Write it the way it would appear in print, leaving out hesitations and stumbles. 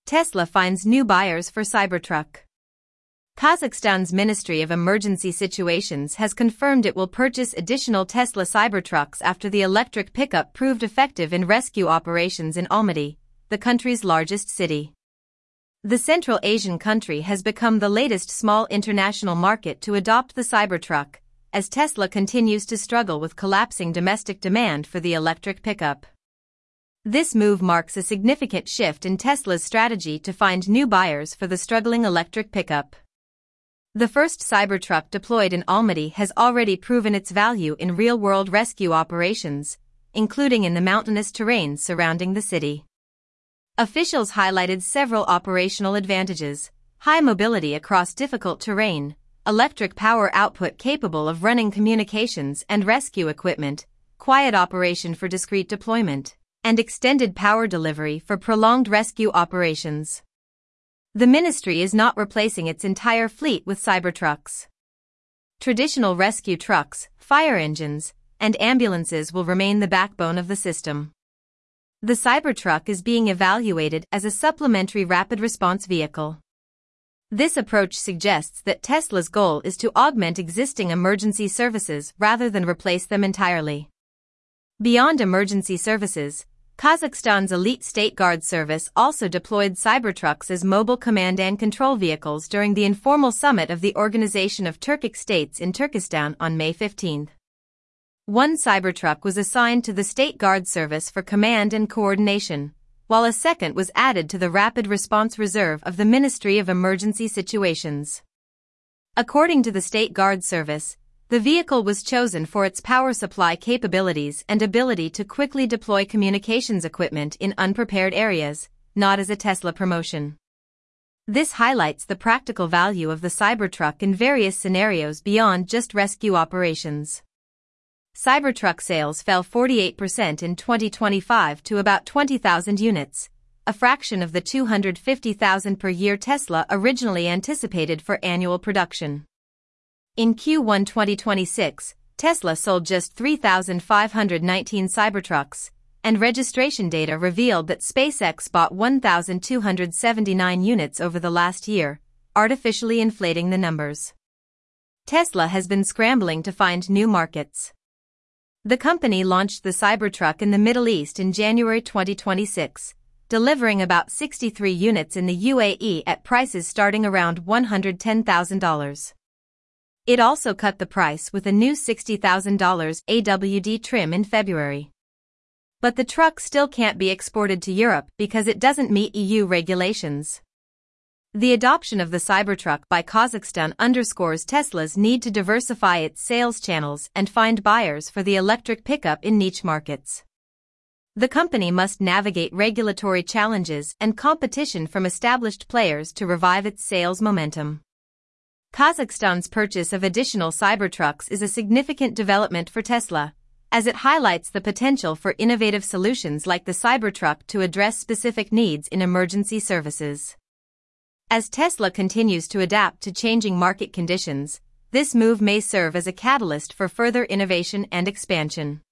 Tesla finds new buyers for Cybertruck. Kazakhstan's Ministry of Emergency Situations has confirmed it will purchase additional Tesla Cybertrucks after the electric pickup proved effective in rescue operations in Almaty, the country's largest city. The Central Asian country has become the latest small international market to adopt the Cybertruck, as Tesla continues to struggle with collapsing domestic demand for the electric pickup. This move marks a significant shift in Tesla's strategy to find new buyers for the struggling electric pickup. The first Cybertruck deployed in Almaty has already proven its value in real-world rescue operations, including in the mountainous terrains surrounding the city. Officials highlighted several operational advantages: high mobility across difficult terrain, electric power output capable of running communications and rescue equipment, quiet operation for discreet deployment, and extended power delivery for prolonged rescue operations. The ministry is not replacing its entire fleet with Cybertrucks. Traditional rescue trucks, fire engines, and ambulances will remain the backbone of the system. The Cybertruck is being evaluated as a supplementary rapid response vehicle. This approach suggests that Tesla's goal is to augment existing emergency services rather than replace them entirely. Beyond emergency services, Kazakhstan's elite State Guard service also deployed Cybertrucks as mobile command and control vehicles during the informal summit of the Organization of Turkic States in Turkestan on May 15. One Cybertruck was assigned to the State Guard service for command and coordination, while a second was added to the Rapid Response Reserve of the Ministry of Emergency Situations. According to the State Guard service, the vehicle was chosen for its power supply capabilities and ability to quickly deploy communications equipment in unprepared areas, not as a Tesla promotion. This highlights the practical value of the Cybertruck in various scenarios beyond just rescue operations. Cybertruck sales fell 48% in 2025 to about 20,000 units, a fraction of the 250,000 per year Tesla originally anticipated for annual production. In Q1 2026, Tesla sold just 3,519 Cybertrucks, and registration data revealed that SpaceX bought 1,279 units over the last year, artificially inflating the numbers. Tesla has been scrambling to find new markets. The company launched the Cybertruck in the Middle East in January 2026, delivering about 63 units in the UAE at prices starting around $110,000. It also cut the price with a new $60,000 AWD trim in February. But the truck still can't be exported to Europe because it doesn't meet EU regulations. The adoption of the Cybertruck by Kazakhstan underscores Tesla's need to diversify its sales channels and find buyers for the electric pickup in niche markets. The company must navigate regulatory challenges and competition from established players to revive its sales momentum. Kazakhstan's purchase of additional Cybertrucks is a significant development for Tesla, as it highlights the potential for innovative solutions like the Cybertruck to address specific needs in emergency services. As Tesla continues to adapt to changing market conditions, this move may serve as a catalyst for further innovation and expansion.